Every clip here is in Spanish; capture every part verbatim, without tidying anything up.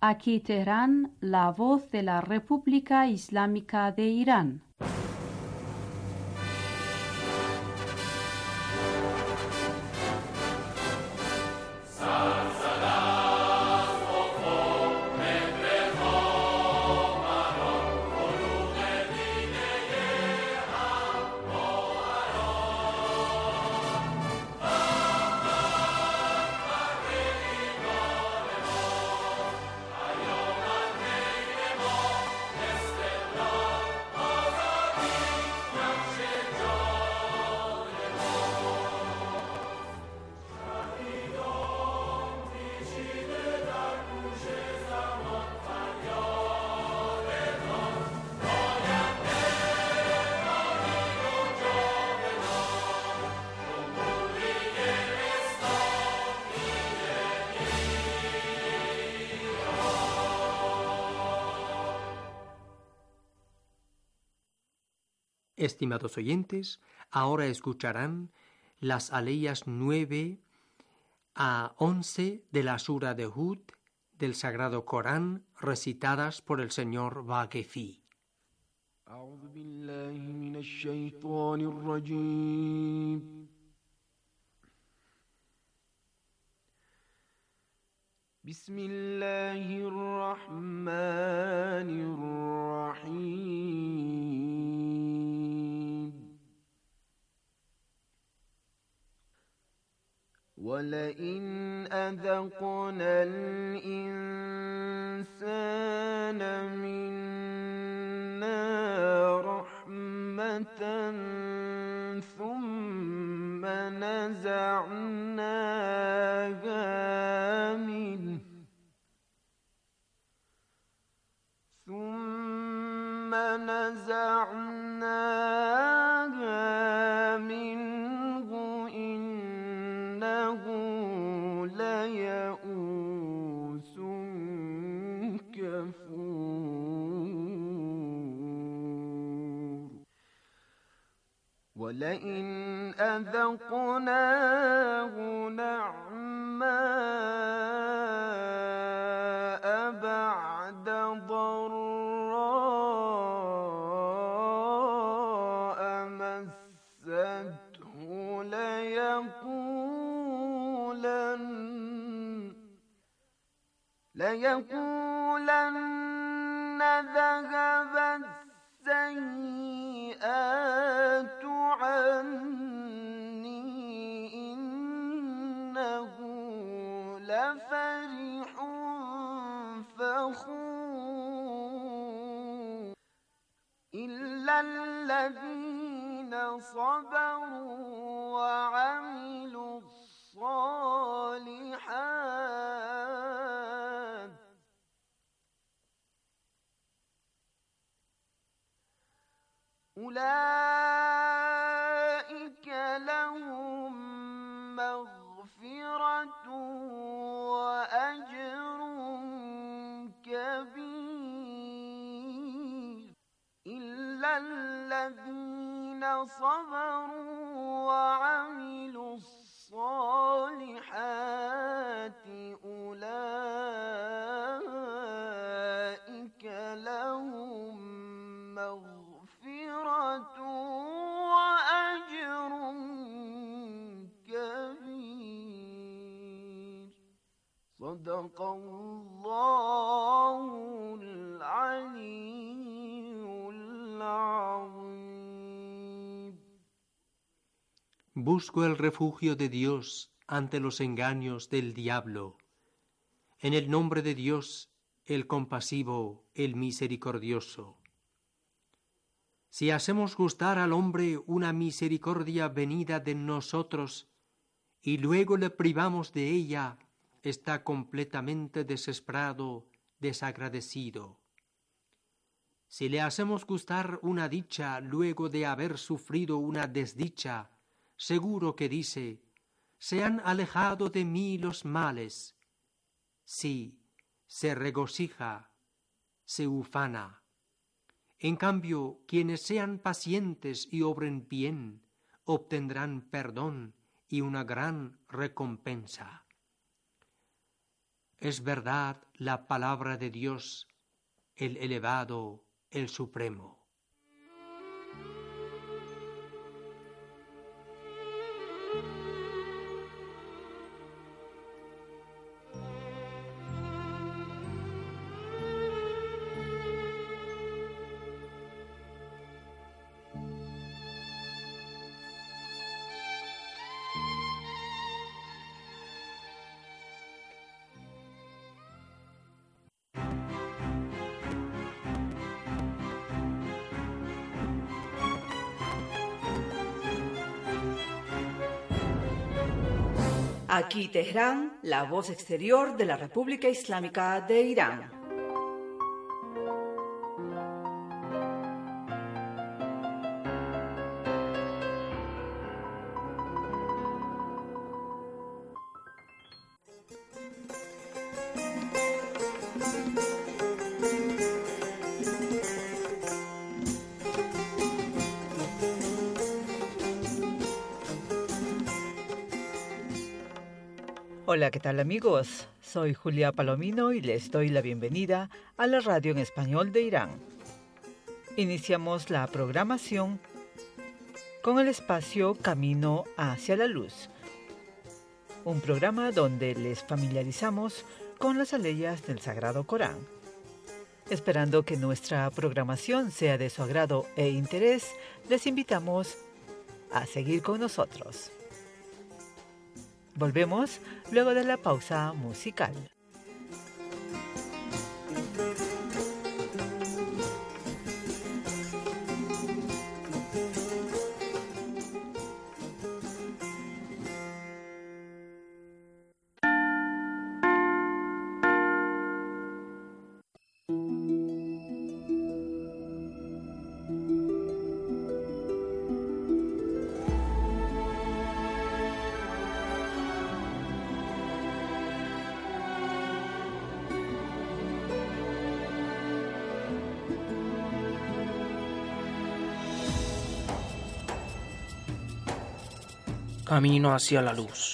Aquí Teherán, la voz de la República Islámica de Irán. Estimados oyentes, ahora escucharán las aleyas nueve a once de la sura de Hud del Sagrado Corán, recitadas por el señor Vaquefi. أعوذ بالله من الشيطان الرجيم بسم الله الرحمن الرحيم ولئن أذقنا الإنسان منا رحمة ثم نزعناها منه ثم نزعناها منه إنه ليئوس كفور ولئن أذقناه نعماء بعد ضراء مسته ليقولن ليقولن ذهب السيئات عني إنه لفرح فخور إلا الذين صبروا وعملوا الصالحات أولئك لهم مغفرة وأجر كبير إلا الذين صبروا وعملوا الصالحات أولئك لهم مغفرة وأجر كبير صدق الله العلي العظيم. Busco el refugio de Dios ante los engaños del diablo. En el nombre de Dios, el compasivo, el misericordioso. Si hacemos gustar al hombre una misericordia venida de nosotros y luego le privamos de ella, está completamente desesperado, desagradecido. Si le hacemos gustar una dicha luego de haber sufrido una desdicha, seguro que dice: se han alejado de mí los males. Sí, se regocija, se ufana. En cambio, quienes sean pacientes y obren bien, obtendrán perdón y una gran recompensa. es verdad la palabra de Dios, el elevado, el supremo. Aquí Teherán, la voz exterior de la República Islámica de Irán. Hola, ¿qué tal amigos? Soy Julia Palomino y les doy la bienvenida a la radio en español de Irán. Iniciamos la programación con el espacio Camino hacia la Luz, un programa donde les familiarizamos con las aleyas del Sagrado Corán. Esperando que nuestra programación sea de su agrado e interés, les invitamos a seguir con nosotros. Volvemos luego de la pausa musical. Camino hacia la luz.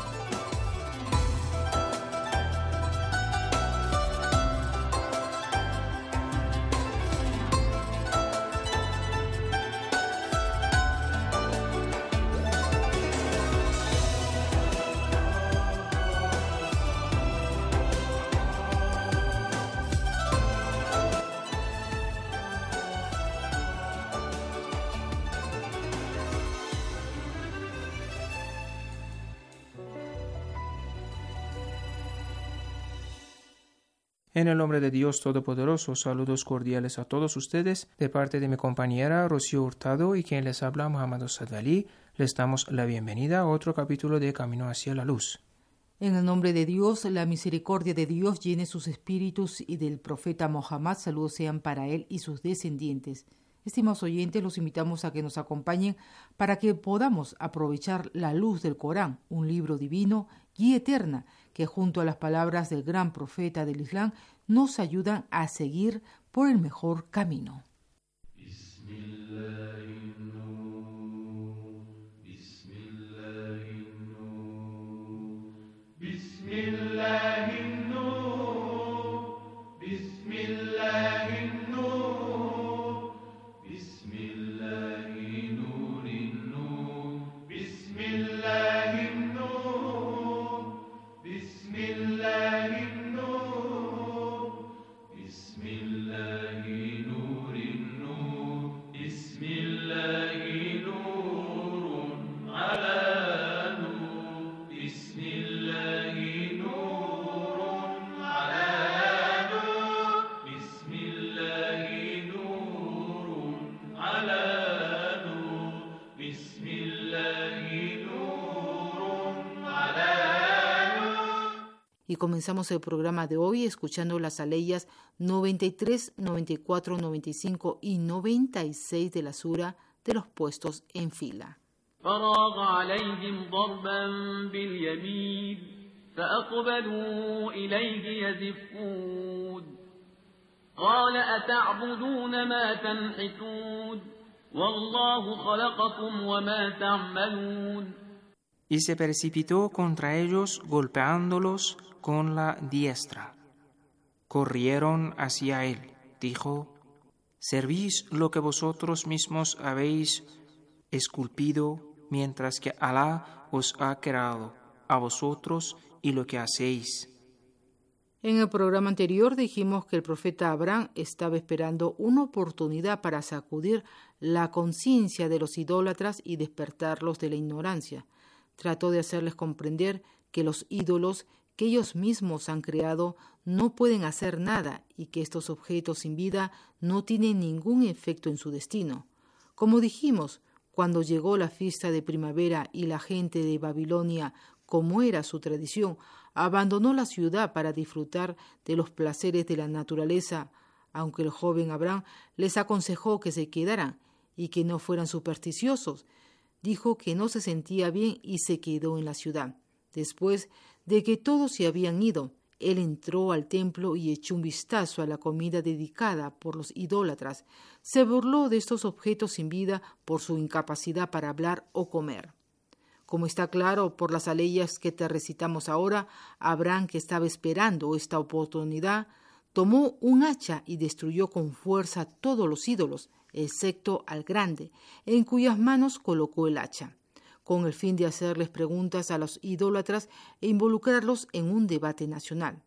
En el nombre de Dios Todopoderoso, saludos cordiales a todos ustedes, de parte de mi compañera Rocío Hurtado y quien les habla Muhammad Sadali, les damos la bienvenida a otro capítulo de Camino hacia la Luz. En el nombre de Dios, la misericordia de Dios llene sus espíritus y del profeta Mohammed, saludos sean para él y sus descendientes. Estimados oyentes, los invitamos a que nos acompañen para que podamos aprovechar la luz del Corán, un libro divino, guía eterna, que junto a las palabras del gran profeta del Islam nos ayudan a seguir por el mejor camino. Y comenzamos el programa de hoy escuchando las aleyas noventa y tres, noventa y cuatro, noventa y cinco y noventa y seis de la sura de los puestos en fila. فراغ عليهم ضربا باليمين فأقبلوا إليه يزفون قال أتعبدون ما تنحتون والله خلقكم وما تعملون. y se precipitó contra ellos golpeándolos con la diestra. Corrieron hacia él. Dijo: «¿Servís lo que vosotros mismos habéis esculpido, mientras que Alá os ha creado a vosotros y lo que hacéis?» En el programa anterior dijimos que el profeta Abraham estaba esperando una oportunidad para sacudir la conciencia de los idólatras y despertarlos de la ignorancia. Trató de hacerles comprender que los ídolos que ellos mismos han creado no pueden hacer nada y que estos objetos sin vida no tienen ningún efecto en su destino. Como dijimos, cuando llegó la fiesta de primavera y la gente de Babilonia, como era su tradición, abandonó la ciudad para disfrutar de los placeres de la naturaleza, aunque el joven Abraham les aconsejó que se quedaran y que no fueran supersticiosos. Dijo que no se sentía bien y se quedó en la ciudad. Después de que todos se habían ido, él entró al templo y echó un vistazo a la comida dedicada por los idólatras. Se burló de estos objetos sin vida por su incapacidad para hablar o comer. Como está claro por las aleyas que te recitamos ahora, Abraham, que estaba esperando esta oportunidad, tomó un hacha y destruyó con fuerza todos los ídolos, excepto al grande, en cuyas manos colocó el hacha, con el fin de hacerles preguntas a los idólatras e involucrarlos en un debate nacional.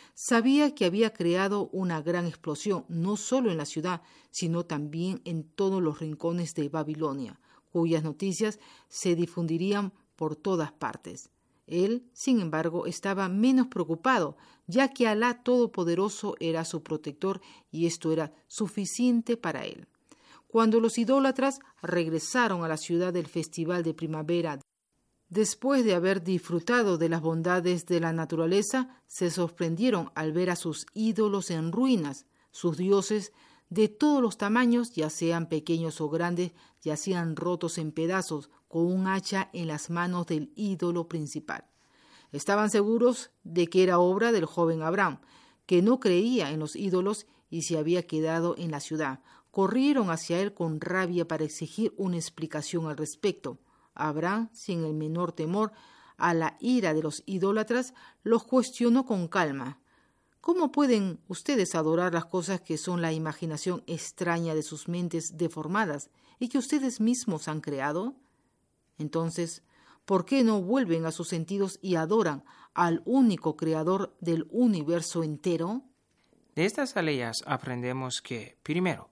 Sabía que había creado una gran explosión, no solo en la ciudad, sino también en todos los rincones de Babilonia, cuyas noticias se difundirían por todas partes. Él, sin embargo, estaba menos preocupado, ya que Alá Todopoderoso era su protector y esto era suficiente para él. Cuando los idólatras regresaron a la ciudad del festival de primavera, después de haber disfrutado de las bondades de la naturaleza, se sorprendieron al ver a sus ídolos en ruinas. Sus dioses de todos los tamaños, ya sean pequeños o grandes, yacían rotos en pedazos con un hacha en las manos del ídolo principal. Estaban seguros de que era obra del joven Abraham, que no creía en los ídolos y se había quedado en la ciudad. Corrieron hacia él con rabia para exigir una explicación al respecto. Abraham, sin el menor temor a la ira de los idólatras, los cuestionó con calma. ¿Cómo pueden ustedes adorar las cosas que son la imaginación extraña de sus mentes deformadas y que ustedes mismos han creado? Entonces, ¿por qué no vuelven a sus sentidos y adoran al único creador del universo entero? De estas aleyas aprendemos que, primero,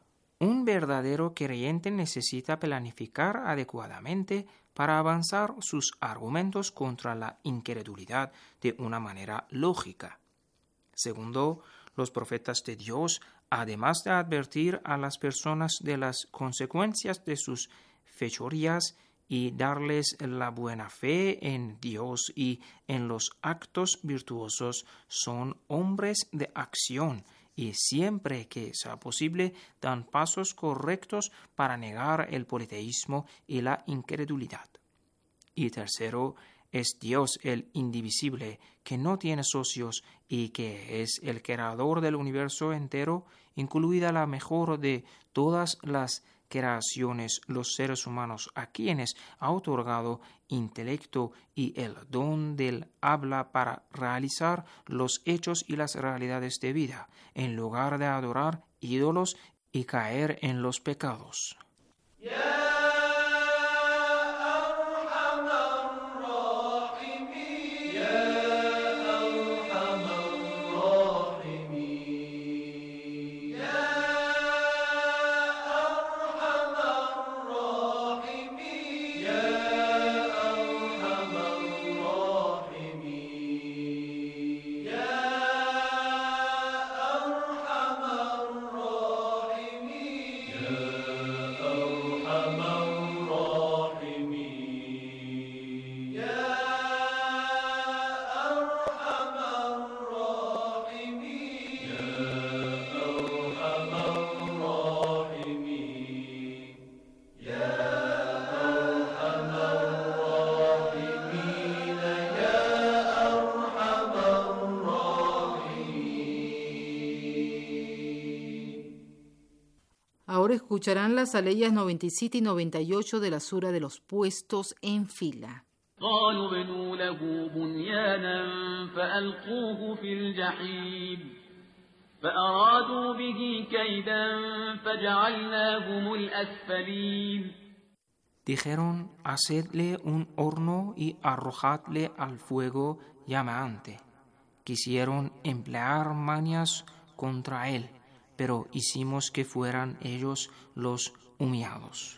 un verdadero creyente necesita planificar adecuadamente para avanzar sus argumentos contra la incredulidad de una manera lógica. Segundo, los profetas de Dios, además de advertir a las personas de las consecuencias de sus fechorías y darles la buena fe en Dios y en los actos virtuosos, son hombres de acción y siempre que sea posible dan pasos correctos para negar el politeísmo y la incredulidad. Y tercero, es Dios el indivisible, que no tiene socios y que es el creador del universo entero, incluida la mejor de todas las creaciones, los seres humanos, a quienes ha otorgado intelecto y el don del habla para realizar los hechos y las realidades de vida, en lugar de adorar ídolos y caer en los pecados. Yeah. Ahora escucharán las aleyas noventa y siete y noventa y ocho de la sura de los puestos en fila. قالوا ابنوا له بنيانا فألقوه في الجحيم فأرادوا به كيدا فجعلناهم الأسفلين. Dijeron, hacedle un horno y arrojadle al fuego llameante. Quisieron emplear mañas contra él, pero hicimos que fueran ellos los humillados.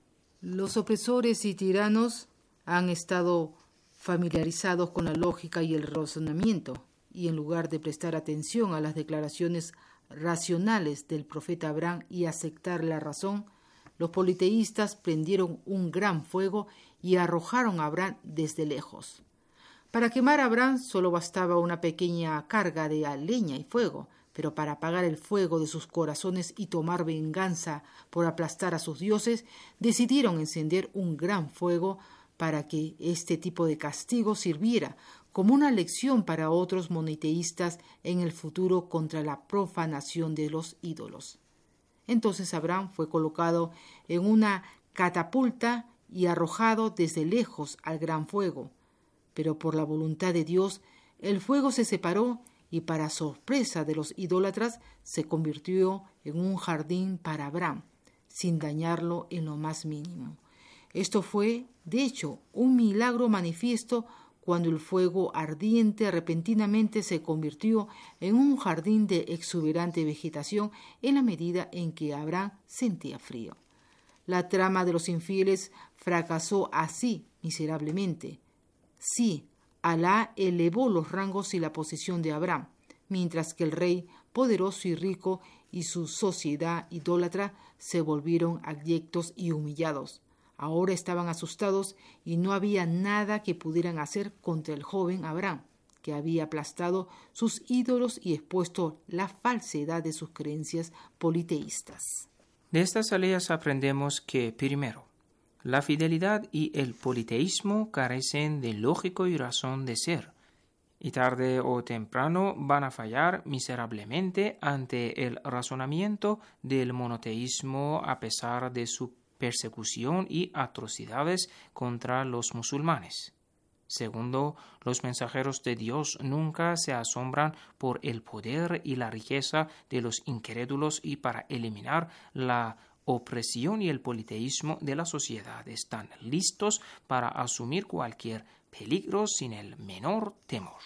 Los opresores y tiranos han estado familiarizados con la lógica y el razonamiento, y en lugar de prestar atención a las declaraciones racionales del profeta Abraham y aceptar la razón, los politeístas prendieron un gran fuego y arrojaron a Abraham desde lejos. Para quemar a Abraham solo bastaba una pequeña carga de leña y fuego, pero para apagar el fuego de sus corazones y tomar venganza por aplastar a sus dioses, decidieron encender un gran fuego para que este tipo de castigo sirviera como una lección para otros monoteístas en el futuro contra la profanación de los ídolos. Entonces Abraham fue colocado en una catapulta y arrojado desde lejos al gran fuego. Pero por la voluntad de Dios, el fuego se separó y para sorpresa de los idólatras se convirtió en un jardín para Abraham, sin dañarlo en lo más mínimo. Esto fue, de hecho, un milagro manifiesto cuando el fuego ardiente repentinamente se convirtió en un jardín de exuberante vegetación en la medida en que Abraham sentía frío. La trama de los infieles fracasó así miserablemente. Sí, Alá elevó los rangos y la posición de Abraham, mientras que el rey poderoso y rico y su sociedad idólatra se volvieron abyectos y humillados. Ahora estaban asustados y no había nada que pudieran hacer contra el joven Abraham, que había aplastado sus ídolos y expuesto la falsedad de sus creencias politeístas. De estas aleyas aprendemos que, primero, la fidelidad y el politeísmo carecen de lógico y razón de ser, y tarde o temprano van a fallar miserablemente ante el razonamiento del monoteísmo a pesar de su persecución y atrocidades contra los musulmanes. Segundo, los mensajeros de Dios nunca se asombran por el poder y la riqueza de los incrédulos y para eliminar la opresión y el politeísmo de la sociedad están listos para asumir cualquier peligro sin el menor temor.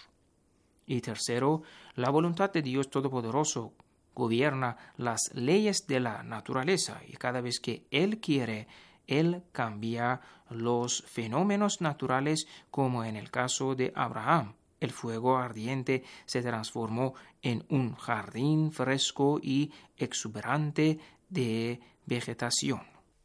Y tercero, la voluntad de Dios Todopoderoso gobierna las leyes de la naturaleza y cada vez que Él quiere, Él cambia los fenómenos naturales, como en el caso de Abraham. El fuego ardiente se transformó en un jardín fresco y exuberante de vegetación.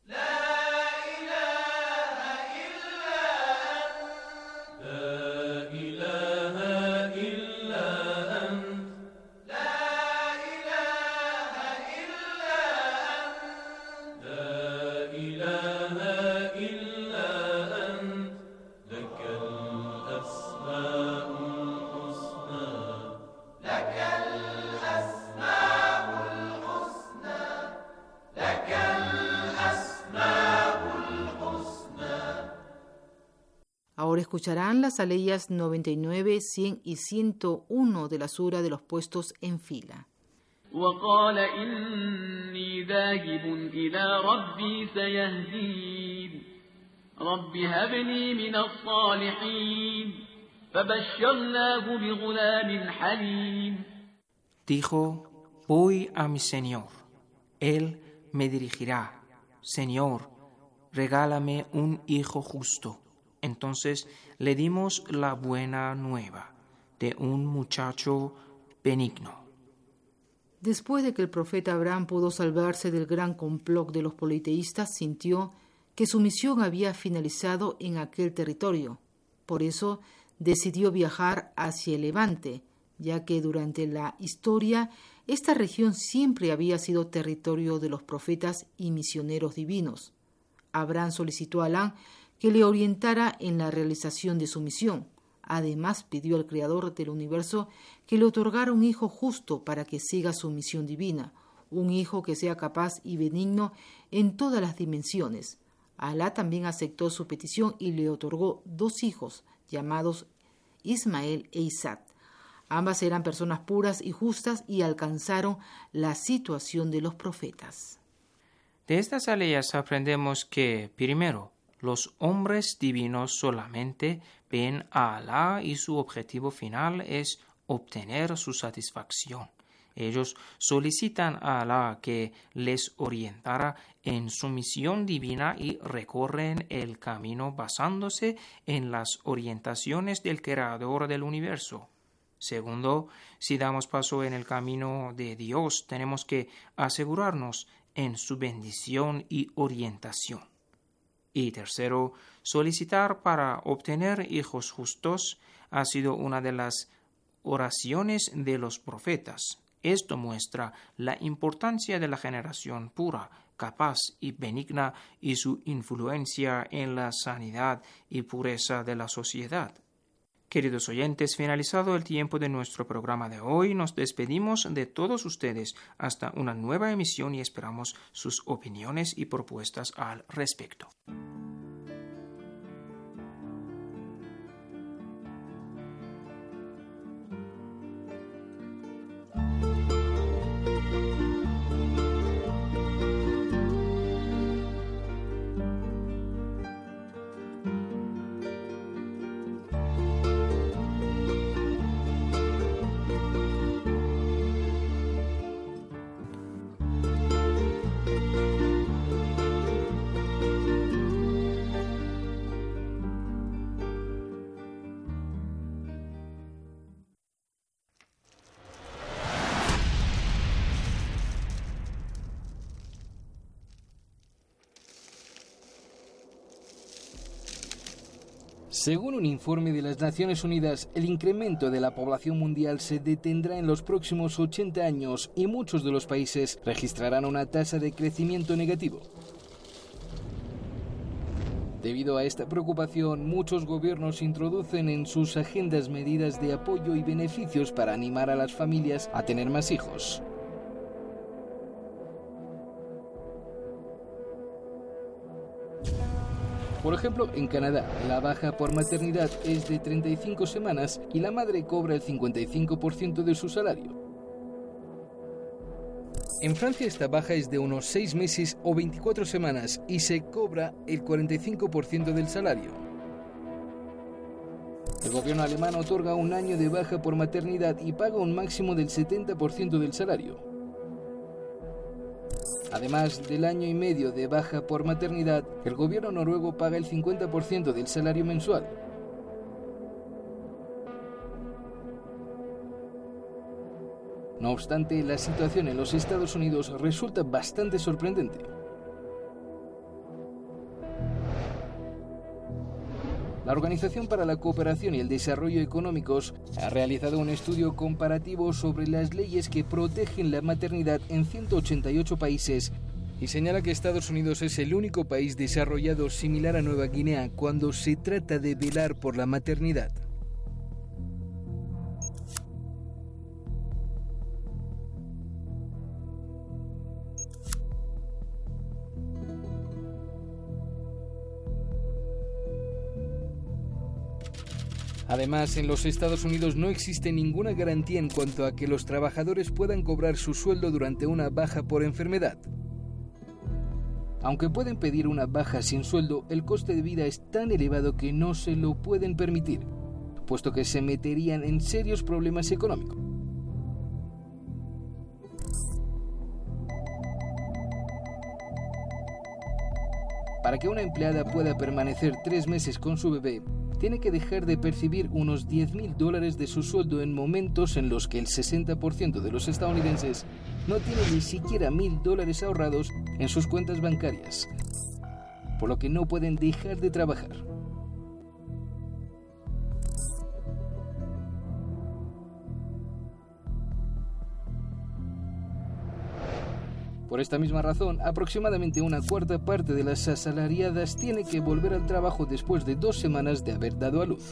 Ahora escucharán las aleyas noventa y nueve, cien y ciento uno de la sura de los puestos en fila. وقال إني ذاهب إلى ربي سيهدين رب هب لي من الصالحين فبشرناه بغلام حليم. Dijo, voy a mi Señor, Él me dirigirá. Señor, regálame un hijo justo. Entonces le dimos la buena nueva de un muchacho benigno. Después de que el profeta Abraham pudo salvarse del gran complot de los politeístas, sintió que su misión había finalizado en aquel territorio. Por eso decidió viajar hacia el Levante, ya que durante la historia esta región siempre había sido territorio de los profetas y misioneros divinos. Abraham solicitó a Alá que le orientara en la realización de su misión. Además, pidió al Creador del universo que le otorgara un hijo justo para que siga su misión divina, un hijo que sea capaz y benigno en todas las dimensiones. Alá también aceptó su petición y le otorgó dos hijos, llamados Ismael e Isaac. Ambas eran personas puras y justas y alcanzaron la situación de los profetas. De estas aleyas aprendemos que, primero, los hombres divinos solamente ven a Alá y su objetivo final es obtener su satisfacción. Ellos solicitan a Alá que les orientara en su misión divina y recorren el camino basándose en las orientaciones del Creador del universo. Segundo, si damos paso en el camino de Dios, tenemos que asegurarnos en su bendición y orientación. Y tercero, solicitar para obtener hijos justos ha sido una de las oraciones de los profetas. Esto muestra la importancia de la generación pura, capaz y benigna y su influencia en la sanidad y pureza de la sociedad. Queridos oyentes, finalizado el tiempo de nuestro programa de hoy, nos despedimos de todos ustedes hasta una nueva emisión y esperamos sus opiniones y propuestas al respecto. Según un informe de las Naciones Unidas, el incremento de la población mundial se detendrá en los próximos ochenta años y muchos de los países registrarán una tasa de crecimiento negativo. Debido a esta preocupación, muchos gobiernos introducen en sus agendas medidas de apoyo y beneficios para animar a las familias a tener más hijos. Por ejemplo, en Canadá, la baja por maternidad es de treinta y cinco semanas y la madre cobra el cincuenta y cinco por ciento de su salario. En Francia esta baja es de unos seis meses o veinticuatro semanas y se cobra el cuarenta y cinco por ciento del salario. El gobierno alemán otorga un año de baja por maternidad y paga un máximo del setenta por ciento del salario. Además del año y medio de baja por maternidad, el gobierno noruego paga el cincuenta por ciento del salario mensual. No obstante, la situación en los Estados Unidos resulta bastante sorprendente. La Organización para la Cooperación y el Desarrollo Económicos ha realizado un estudio comparativo sobre las leyes que protegen la maternidad en ciento ochenta y ocho países y señala que Estados Unidos es el único país desarrollado similar a Nueva Guinea cuando se trata de velar por la maternidad. Además, en los Estados Unidos no existe ninguna garantía en cuanto a que los trabajadores puedan cobrar su sueldo durante una baja por enfermedad. Aunque pueden pedir una baja sin sueldo, el coste de vida es tan elevado que no se lo pueden permitir, puesto que se meterían en serios problemas económicos. Para que una empleada pueda permanecer tres meses con su bebé, tiene que dejar de percibir unos diez mil dólares de su sueldo en momentos en los que el sesenta por ciento de los estadounidenses no tiene ni siquiera mil dólares ahorrados en sus cuentas bancarias, por lo que no pueden dejar de trabajar. Por esta misma razón, aproximadamente una cuarta parte de las asalariadas tiene que volver al trabajo después de dos semanas de haber dado a luz.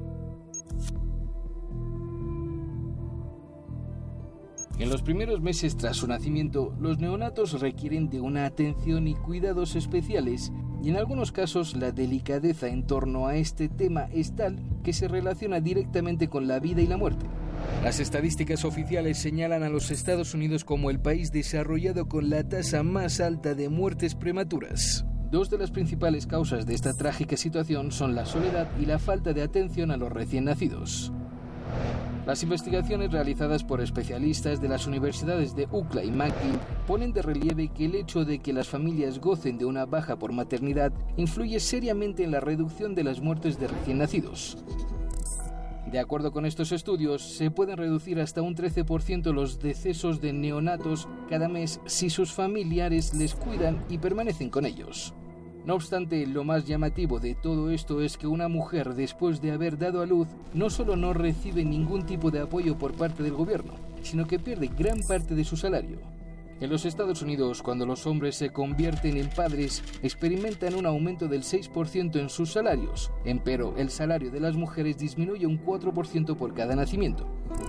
En los primeros meses tras su nacimiento, los neonatos requieren de una atención y cuidados especiales Y en algunos casos la delicadeza en torno a este tema es tal que se relaciona directamente con la vida y la muerte. Las estadísticas oficiales señalan a los Estados Unidos como el país desarrollado con la tasa más alta de muertes prematuras. Dos de las principales causas de esta trágica situación son la soledad y la falta de atención a los recién nacidos. Las investigaciones realizadas por especialistas de las universidades de U C L A y McGill ponen de relieve que el hecho de que las familias gocen de una baja por maternidad influye seriamente en la reducción de las muertes de recién nacidos. De acuerdo con estos estudios, se pueden reducir hasta un trece por ciento los decesos de neonatos cada mes si sus familiares les cuidan y permanecen con ellos. No obstante, lo más llamativo de todo esto es que una mujer, después de haber dado a luz, no solo no recibe ningún tipo de apoyo por parte del gobierno, sino que pierde gran parte de su salario. En los Estados Unidos, cuando los hombres se convierten en padres, experimentan un aumento del seis por ciento en sus salarios, empero el salario de las mujeres disminuye un cuatro por ciento por cada nacimiento.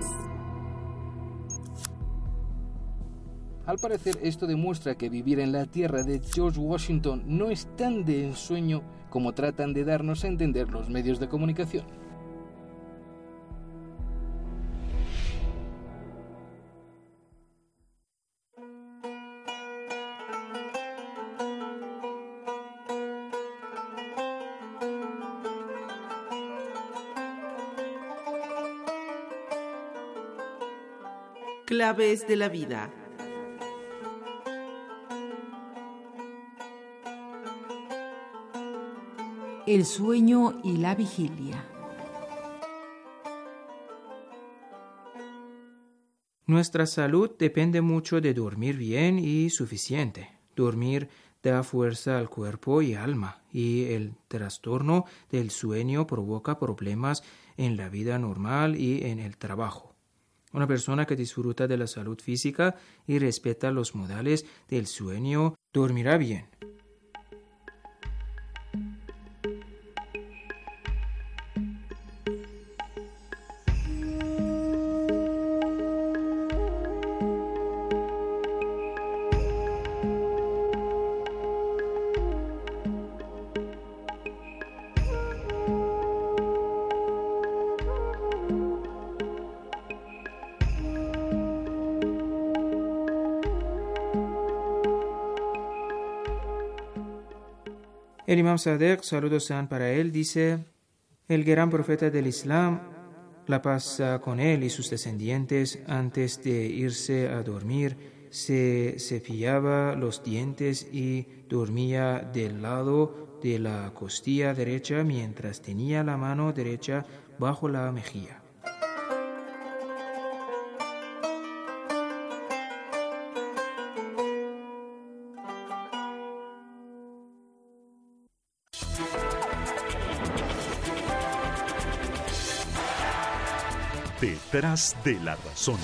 Al parecer, esto demuestra que vivir en la tierra de George Washington no es tan de ensueño como tratan de darnos a entender los medios de comunicación. Claves de la vida. El sueño y la vigilia. Nuestra salud depende mucho de dormir bien y suficiente. Dormir da fuerza al cuerpo y alma, y el trastorno del sueño provoca problemas en la vida normal y en el trabajo. Una persona que disfruta de la salud física y respeta los modales del sueño dormirá bien. El Imam Sadek, saludos sean para él, dice: el gran profeta del Islam, la paz con él y sus descendientes, antes de irse a dormir, se cepillaba los dientes y dormía del lado de la costilla derecha mientras tenía la mano derecha bajo la mejilla. Detrás de la razón.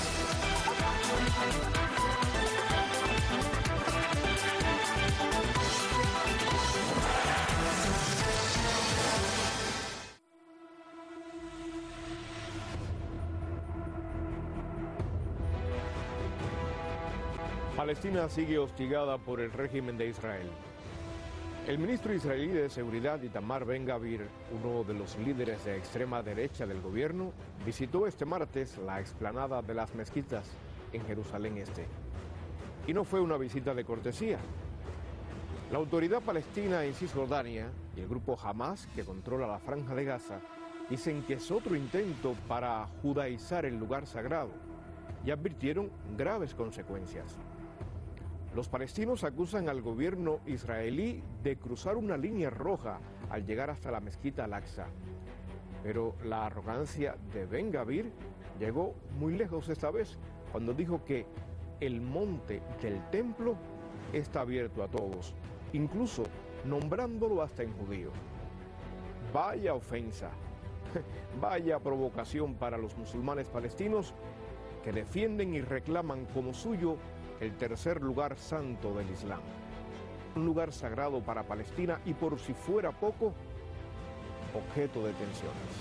Palestina sigue hostigada por el régimen de Israel. El ministro israelí de Seguridad, Itamar Ben-Gavir, uno de los líderes de extrema derecha del gobierno, visitó este martes la explanada de las mezquitas en Jerusalén Este. Y no fue una visita de cortesía. La autoridad palestina en Cisjordania y el grupo Hamas, que controla la Franja de Gaza, dicen que es otro intento para judaizar el lugar sagrado y advirtieron graves consecuencias. Los palestinos acusan al gobierno israelí de cruzar una línea roja al llegar hasta la mezquita Al-Aqsa. Pero la arrogancia de Ben-Gavir llegó muy lejos esta vez, cuando dijo que el monte del templo está abierto a todos, incluso nombrándolo hasta en judío. Vaya ofensa, vaya provocación para los musulmanes palestinos que defienden y reclaman como suyo el tercer lugar santo del Islam. Un lugar sagrado para Palestina y, por si fuera poco, objeto de tensiones.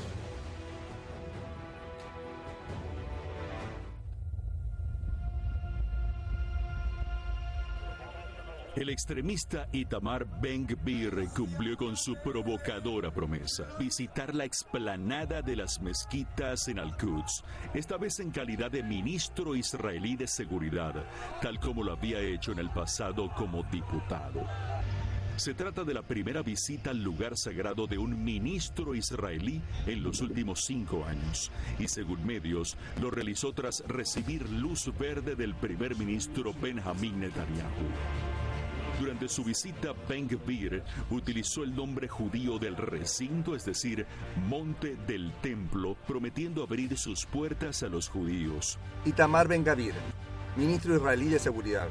El extremista Itamar Ben-Gvir cumplió con su provocadora promesa: visitar la explanada de las mezquitas en Al-Quds, esta vez en calidad de ministro israelí de seguridad, tal como lo había hecho en el pasado como diputado. Se trata de la primera visita al lugar sagrado de un ministro israelí en los últimos cinco años, y según medios, lo realizó tras recibir luz verde del primer ministro Benjamín Netanyahu. Durante su visita, Ben-Gvir utilizó el nombre judío del recinto, es decir, Monte del Templo, prometiendo abrir sus puertas a los judíos. Itamar Ben-Gvir, ministro israelí de seguridad.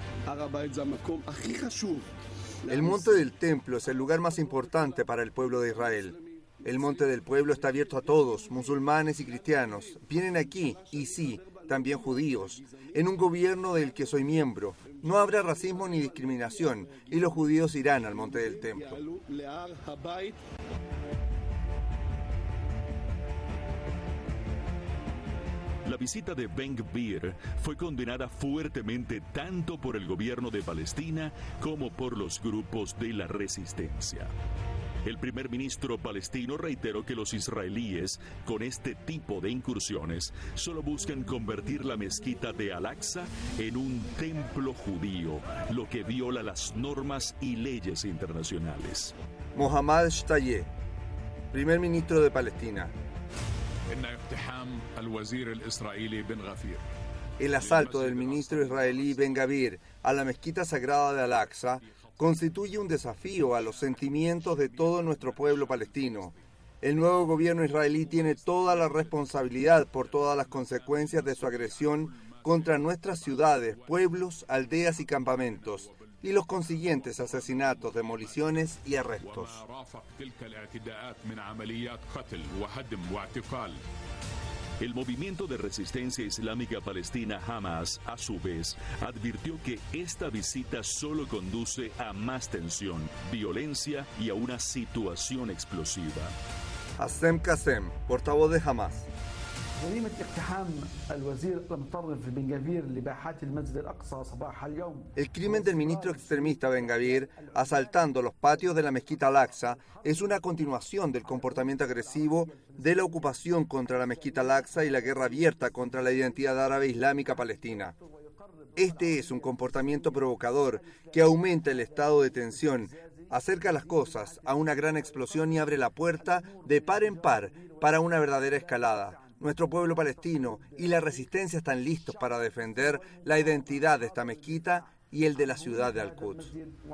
El Monte del Templo es el lugar más importante para el pueblo de Israel. El Monte del Pueblo está abierto a todos, musulmanes y cristianos. Vienen aquí, y sí, también judíos, en un gobierno del que soy miembro. No habrá racismo ni discriminación, y los judíos irán al Monte del Templo. La visita de Ben-Gvir fue condenada fuertemente tanto por el gobierno de Palestina como por los grupos de la resistencia. El primer ministro palestino reiteró que los israelíes, con este tipo de incursiones, solo buscan convertir la mezquita de Al-Aqsa en un templo judío, lo que viola las normas y leyes internacionales. Mohammad Shtayeh, primer ministro de Palestina. El asalto del ministro israelí Ben-Gvir a la mezquita sagrada de Al-Aqsa constituye un desafío a los sentimientos de todo nuestro pueblo palestino. El nuevo gobierno israelí tiene toda la responsabilidad por todas las consecuencias de su agresión contra nuestras ciudades, pueblos, aldeas y campamentos, y los consiguientes asesinatos, demoliciones y arrestos. El movimiento de resistencia islámica palestina Hamas, a su vez, advirtió que esta visita solo conduce a más tensión, violencia y a una situación explosiva. Hassem Qasem, portavoz de Hamas. El crimen del ministro extremista Ben-Gvir asaltando los patios de la mezquita Al-Aqsa es una continuación del comportamiento agresivo de la ocupación contra la mezquita Al-Aqsa y la guerra abierta contra la identidad árabe islámica palestina. Este es un comportamiento provocador que aumenta el estado de tensión, acerca las cosas a una gran explosión y abre la puerta de par en par para una verdadera escalada. Nuestro pueblo palestino y la resistencia están listos para defender la identidad de esta mezquita y el de la ciudad de Al-Quds.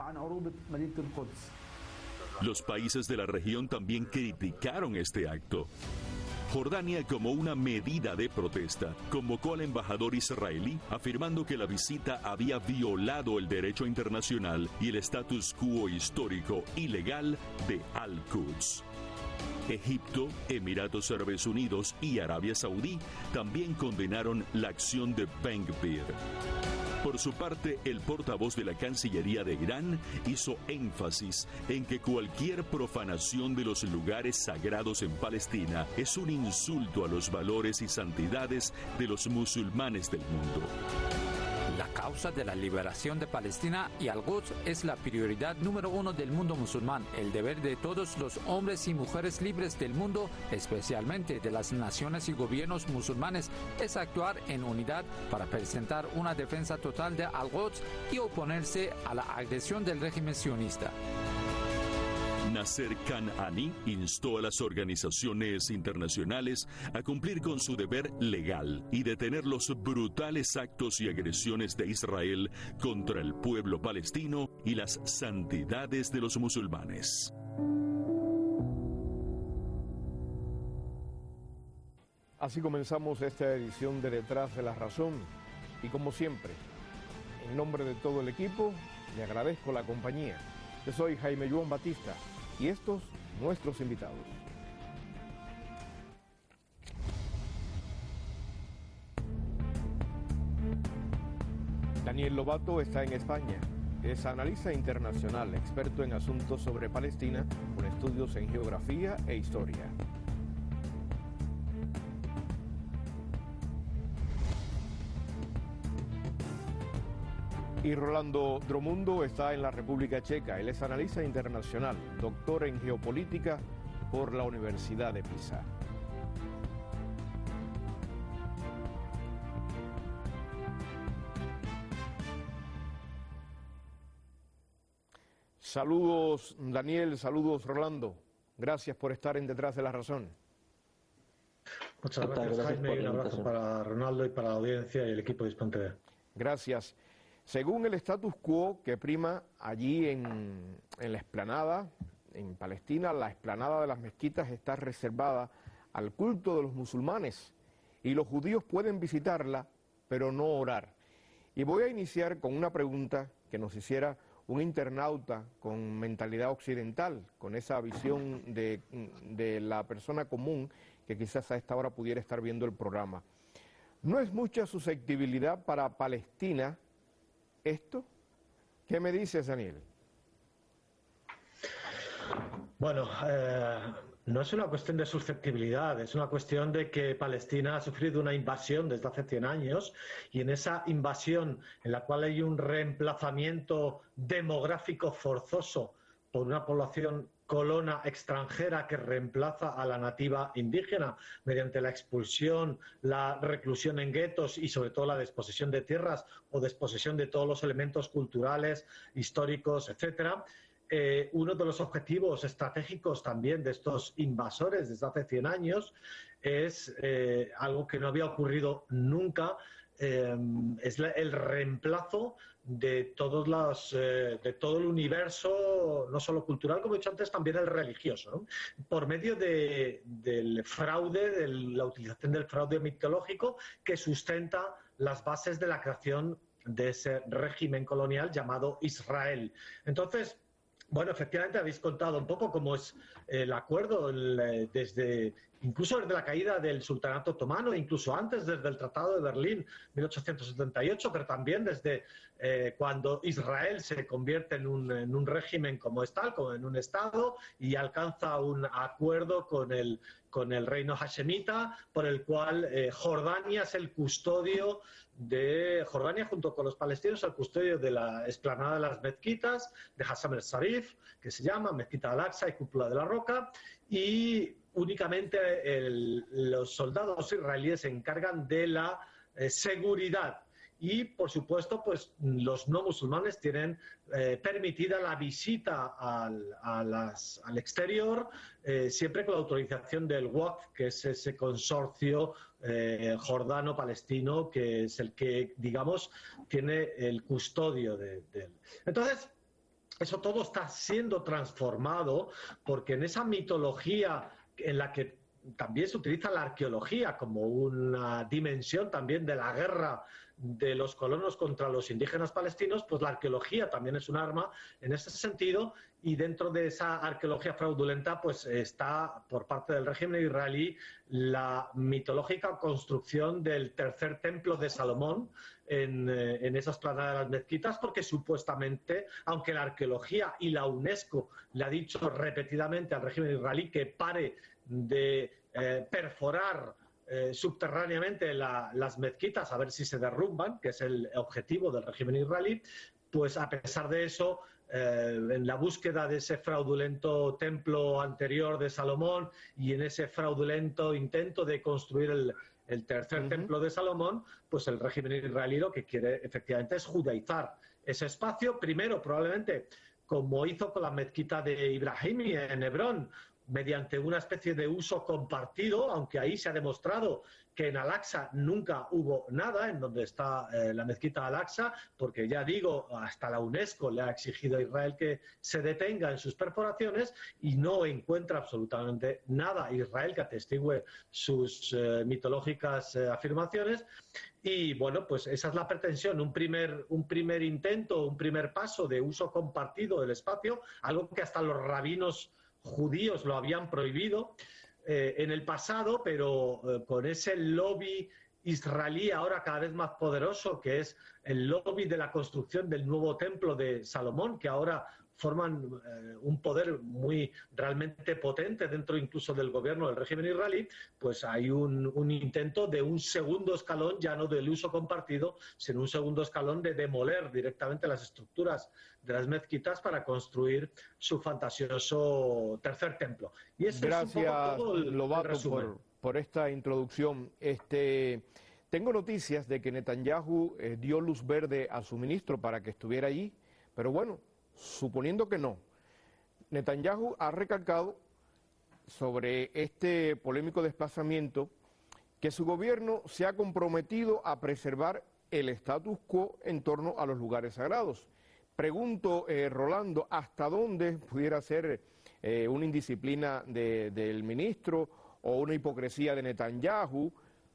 Los países de la región también criticaron este acto. Jordania, como una medida de protesta, convocó al embajador israelí afirmando que la visita había violado el derecho internacional y el status quo histórico y legal de Al-Quds. Egipto, Emiratos Árabes Unidos y Arabia Saudí también condenaron la acción de Ben-Gvir. Por su parte, el portavoz de la Cancillería de Irán hizo énfasis en que cualquier profanación de los lugares sagrados en Palestina es un insulto a los valores y santidades de los musulmanes del mundo. La causa de la liberación de Palestina y Al-Quds es la prioridad número uno del mundo musulmán. El deber de todos los hombres y mujeres libres del mundo, especialmente de las naciones y gobiernos musulmanes, es actuar en unidad para presentar una defensa total de Al-Quds y oponerse a la agresión del régimen sionista. Nasser Kanani instó a las organizaciones internacionales a cumplir con su deber legal y detener los brutales actos y agresiones de Israel contra el pueblo palestino y las santidades de los musulmanes. Así comenzamos esta edición de Detrás de la Razón y como siempre, en nombre de todo el equipo, le agradezco la compañía. Yo soy Jaime Joan Batista y estos nuestros invitados. Daniel Lobato está en España. Es analista internacional, experto en asuntos sobre Palestina, con estudios en geografía e historia. Y Rolando Dromundo está en la República Checa. Él es analista internacional, doctor en geopolítica por la Universidad de Pisa. Saludos Daniel, saludos Rolando. Gracias por estar en Detrás de la Razón. Muchas gracias, gracias Jaime, y un abrazo para Ronaldo y para la audiencia y el equipo de Hispam T V. Gracias. Según el status quo que prima allí en, en la explanada, en Palestina, la explanada de las mezquitas está reservada al culto de los musulmanes y los judíos pueden visitarla, pero no orar. Y voy a iniciar con una pregunta que nos hiciera un internauta con mentalidad occidental, con esa visión de, de la persona común que quizás a esta hora pudiera estar viendo el programa. ¿No es mucha susceptibilidad para Palestina esto? ¿Qué me dices, Daniel? Bueno, eh, no es una cuestión de susceptibilidad, es una cuestión de que Palestina ha sufrido una invasión desde hace cien años y en esa invasión en la cual hay un reemplazamiento demográfico forzoso por una población colona extranjera que reemplaza a la nativa indígena mediante la expulsión, la reclusión en guetos y sobre todo la desposesión de tierras o desposesión de todos los elementos culturales, históricos, etcétera. Eh, uno de los objetivos estratégicos también de estos invasores desde hace cien años es eh, algo que no había ocurrido nunca, eh, es la, el reemplazo de todos los, eh, de todo el universo, no solo cultural, como he dicho antes, también el religioso, ¿no? Por medio de, del fraude, de la utilización del fraude mitológico que sustenta las bases de la creación de ese régimen colonial llamado Israel. Entonces, bueno, efectivamente habéis contado un poco cómo es el acuerdo el, desde incluso desde la caída del sultanato otomano, incluso antes desde el Tratado de Berlín, mil ochocientos setenta y ocho, pero también desde eh, cuando Israel se convierte en un, en un régimen como es tal, como en un Estado, y alcanza un acuerdo con el, con el reino hashemita, por el cual eh, Jordania es el custodio de Jordania, junto con los palestinos, el custodio de la explanada de las mezquitas, de Hassam el Sharif, que se llama Mezquita Al-Aqsa y Cúpula de la Roca, y únicamente el, los soldados israelíes se encargan de la eh, seguridad. Y, por supuesto, pues los no musulmanes tienen eh, permitida la visita al, a las, al exterior, eh, siempre con la autorización del Waqf, que es ese consorcio eh, jordano-palestino, que es el que, digamos, tiene el custodio de, de él. Entonces, eso todo está siendo transformado porque en esa mitología en la que también se utiliza la arqueología como una dimensión también de la guerra de los colonos contra los indígenas palestinos, pues la arqueología también es un arma en ese sentido, y dentro de esa arqueología fraudulenta pues está por parte del régimen israelí la mitológica construcción del tercer templo de Salomón en, en esa explanada de las mezquitas, porque supuestamente, aunque la arqueología y la UNESCO le ha dicho repetidamente al régimen israelí que pare de eh, perforar Eh, subterráneamente la, las mezquitas a ver si se derrumban, que es el objetivo del régimen israelí, pues a pesar de eso, eh, en la búsqueda de ese fraudulento templo anterior de Salomón y en ese fraudulento intento de construir el, el tercer uh-huh. templo de Salomón, pues el régimen israelí lo que quiere efectivamente es judaizar ese espacio, primero probablemente como hizo con la mezquita de Ibrahimi en Hebrón, mediante una especie de uso compartido, aunque ahí se ha demostrado que en Al-Aqsa nunca hubo nada, en donde está eh, la mezquita Al-Aqsa, porque ya digo, hasta la UNESCO le ha exigido a Israel que se detenga en sus perforaciones y no encuentra absolutamente nada Israel que atestigue sus eh, mitológicas eh, afirmaciones. Y bueno, pues esa es la pretensión, un primer, un primer intento, un primer paso de uso compartido del espacio, algo que hasta los rabinos judíos lo habían prohibido eh, en el pasado, pero eh, con ese lobby israelí ahora cada vez más poderoso, que es el lobby de la construcción del nuevo templo de Salomón, que ahora forman eh, un poder muy realmente potente dentro incluso del gobierno del régimen israelí, pues hay un, un intento de un segundo escalón, ya no del uso compartido, sino un segundo escalón de demoler directamente las estructuras de las mezquitas para construir su fantasioso tercer templo. Y eso Gracias, es un poco todo el, Lobato, el resumen. por, por esta introducción. Este, tengo noticias de que Netanyahu eh, dio luz verde a su ministro para que estuviera allí, pero bueno, suponiendo que no. Netanyahu ha recalcado sobre este polémico desplazamiento que su gobierno se ha comprometido a preservar el status quo en torno a los lugares sagrados. Pregunto, eh, Rolando, ¿hasta dónde pudiera ser eh, una indisciplina de, del ministro o una hipocresía de Netanyahu?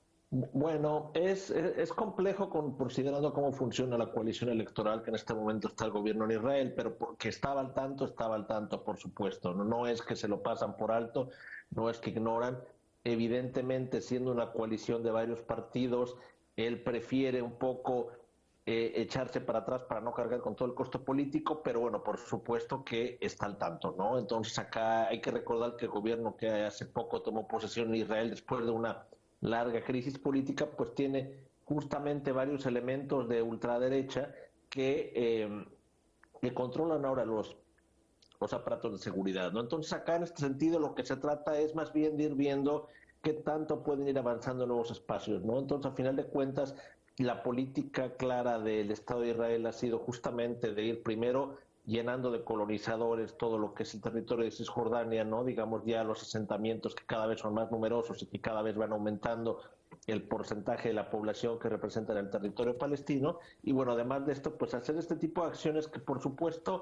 Bueno, es, es, es complejo con, considerando cómo funciona la coalición electoral que en este momento está el gobierno en Israel, pero que estaba al tanto, estaba al tanto, por supuesto. No, no es que se lo pasan por alto, no es que ignoran. Evidentemente, siendo una coalición de varios partidos, él prefiere un poco eh, echarse para atrás para no cargar con todo el costo político, pero bueno, por supuesto que está al tanto, ¿no? Entonces acá hay que recordar que el gobierno que hace poco tomó posesión en Israel después de una larga crisis política, pues tiene justamente varios elementos de ultraderecha que, eh, que controlan ahora los, los aparatos de seguridad, ¿no? Entonces acá en este sentido lo que se trata es más bien de ir viendo qué tanto pueden ir avanzando en nuevos espacios, ¿no? Entonces, a final de cuentas, la política clara del Estado de Israel ha sido justamente de ir primero llenando de colonizadores todo lo que es el territorio de Cisjordania, ¿no? Digamos ya los asentamientos que cada vez son más numerosos y que cada vez van aumentando el porcentaje de la población que representa en el territorio palestino. Y bueno, además de esto, pues hacer este tipo de acciones que por supuesto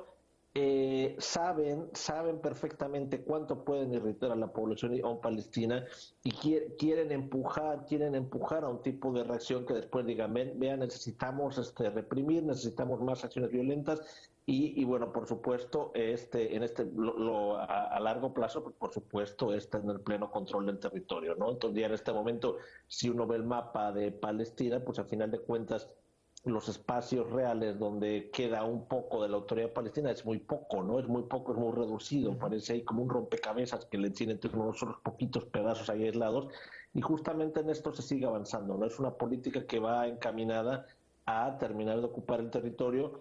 eh, saben, saben perfectamente cuánto pueden irritar a la población palestina y quier, quieren empujar, quieren empujar a un tipo de reacción que después digan, vean, necesitamos este, reprimir, necesitamos más acciones violentas. Y, y bueno, por supuesto, este, en este lo, lo, a, a largo plazo, por supuesto, está en el pleno control del territorio, ¿no? Entonces, ya en este momento, si uno ve el mapa de Palestina, pues al final de cuentas, los espacios reales donde queda un poco de la autoridad palestina es muy poco, ¿no? Es muy poco, es muy reducido, uh-huh. Parece ahí como un rompecabezas que le tienen unos poquitos pedazos ahí aislados, y justamente en esto se sigue avanzando, ¿no? Es una política que va encaminada a terminar de ocupar el territorio.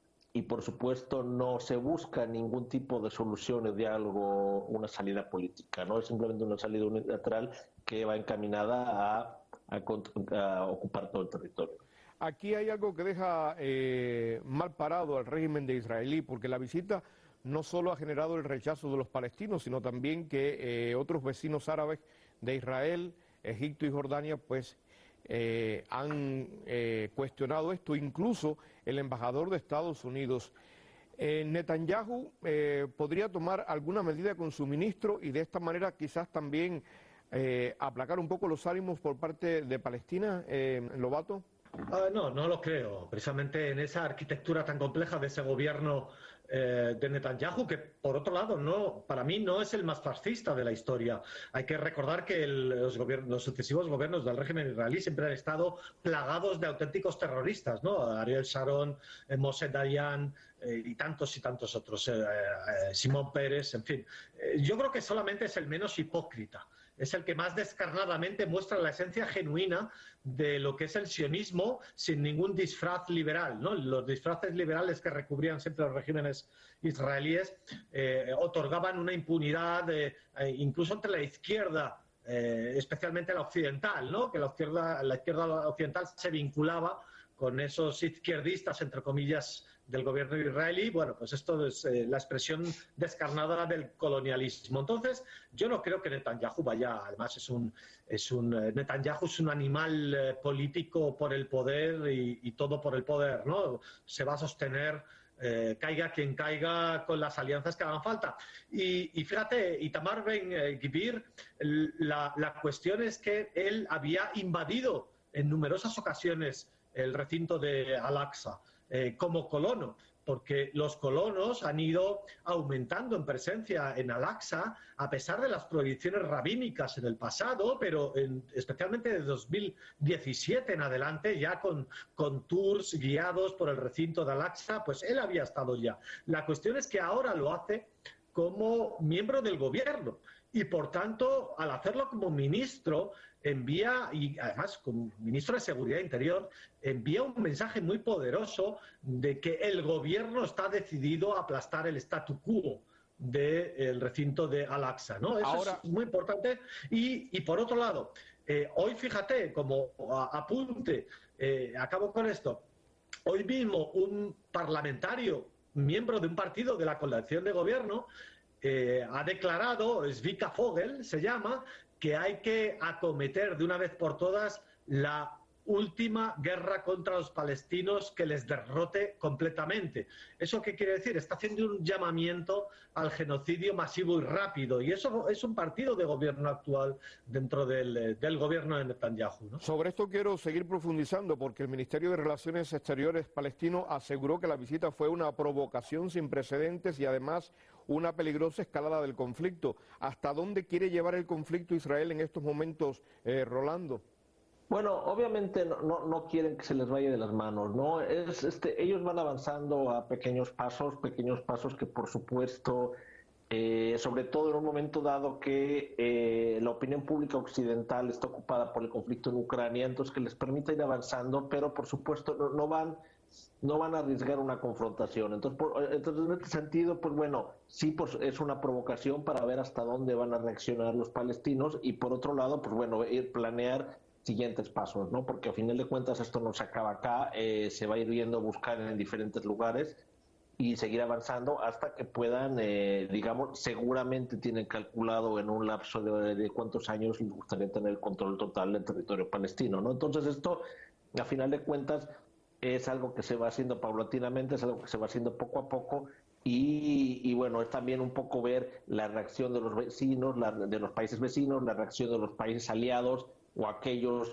Y por supuesto no se busca ningún tipo de solución o diálogo, una salida política, ¿no? Es simplemente una salida unilateral que va encaminada a, a, a ocupar todo el territorio. Aquí hay algo que deja eh, mal parado al régimen de israelí, porque la visita no solo ha generado el rechazo de los palestinos, sino también que eh, otros vecinos árabes de Israel, Egipto y Jordania, pues Eh, han eh, cuestionado esto, incluso el embajador de Estados Unidos. Eh, Netanyahu eh, podría tomar alguna medida con su ministro y de esta manera quizás también eh, aplacar un poco los ánimos por parte de Palestina, eh, Lobato. Uh, no, no lo creo. Precisamente en esa arquitectura tan compleja de ese gobierno eh, de Netanyahu, que por otro lado, no, para mí no es el más fascista de la historia. Hay que recordar que el, los, los sucesivos gobiernos del régimen israelí siempre han estado plagados de auténticos terroristas, ¿no? Ariel Sharon, eh, Moshe Dayan eh, y tantos y tantos otros, eh, eh, Simón Pérez, en fin. Eh, yo creo que solamente es el menos hipócrita. Es el que más descarnadamente muestra la esencia genuina de lo que es el sionismo sin ningún disfraz liberal, ¿no? Los disfraces liberales que recubrían siempre los regímenes israelíes eh, otorgaban una impunidad eh, eh, incluso entre la izquierda, eh, especialmente la occidental, ¿no? Que la izquierda, la izquierda occidental se vinculaba con esos izquierdistas, entre comillas, del gobierno israelí. Bueno, pues esto es eh, la expresión descarnada del colonialismo. Entonces, yo no creo que Netanyahu vaya, además es un, es un eh, Netanyahu es un animal eh, político por el poder y, y todo por el poder, ¿no? Se va a sostener, eh, caiga quien caiga, con las alianzas que hagan falta. Y, y fíjate, Itamar Ben-Gvir, la, la cuestión es que él había invadido en numerosas ocasiones el recinto de Al-Aqsa. Eh, como colono. porque los colonos han ido aumentando en presencia en Al-Aqsa a pesar de las prohibiciones rabínicas en el pasado, pero en, especialmente de dos mil diecisiete en adelante, ya con, con tours guiados por el recinto de Al-Aqsa, pues él había estado ya. La cuestión es que ahora lo hace como miembro del gobierno y, por tanto, al hacerlo como ministro, envía, y además como ministro de Seguridad Interior, envía un mensaje muy poderoso de que el gobierno está decidido a aplastar el statu quo del recinto de Al-Aqsa, ¿no? Eso Ahora... es muy importante. Y, y por otro lado, eh, hoy fíjate, como a, apunte, eh, acabo con esto, hoy mismo un parlamentario, miembro de un partido de la coalición de gobierno, eh, ha declarado, Zvika Fogel se llama, que hay que acometer de una vez por todas la última guerra contra los palestinos que les derrote completamente. ¿Eso qué quiere decir? Está haciendo un llamamiento al genocidio masivo y rápido, y eso es un partido de gobierno actual dentro del, del gobierno de Netanyahu, ¿no? Sobre esto quiero seguir profundizando, porque el Ministerio de Relaciones Exteriores palestino aseguró que la visita fue una provocación sin precedentes y además una peligrosa escalada del conflicto. ¿Hasta dónde quiere llevar el conflicto Israel en estos momentos, eh, Rolando? Bueno, obviamente no, no, no quieren que se les vaya de las manos, ¿no? Es, este, ellos van avanzando a pequeños pasos, pequeños pasos que por supuesto, eh, sobre todo en un momento dado que eh, la opinión pública occidental está ocupada por el conflicto en Ucrania, entonces que les permita ir avanzando, pero por supuesto no, no van no van a arriesgar una confrontación. Entonces, por, entonces en este sentido, pues bueno, sí pues, es una provocación para ver hasta dónde van a reaccionar los palestinos y por otro lado, pues bueno, ir planear siguientes pasos, ¿no? Porque a final de cuentas esto no se acaba acá, eh, se va a ir viendo a buscar en diferentes lugares y seguir avanzando hasta que puedan, eh, digamos, seguramente tienen calculado en un lapso de, de cuántos años les gustaría tener el control total del territorio palestino, ¿no? Entonces esto, a final de cuentas, es algo que se va haciendo paulatinamente, es algo que se va haciendo poco a poco y, y bueno, es también un poco ver la reacción de los vecinos, la, de los países vecinos, la reacción de los países aliados o aquellos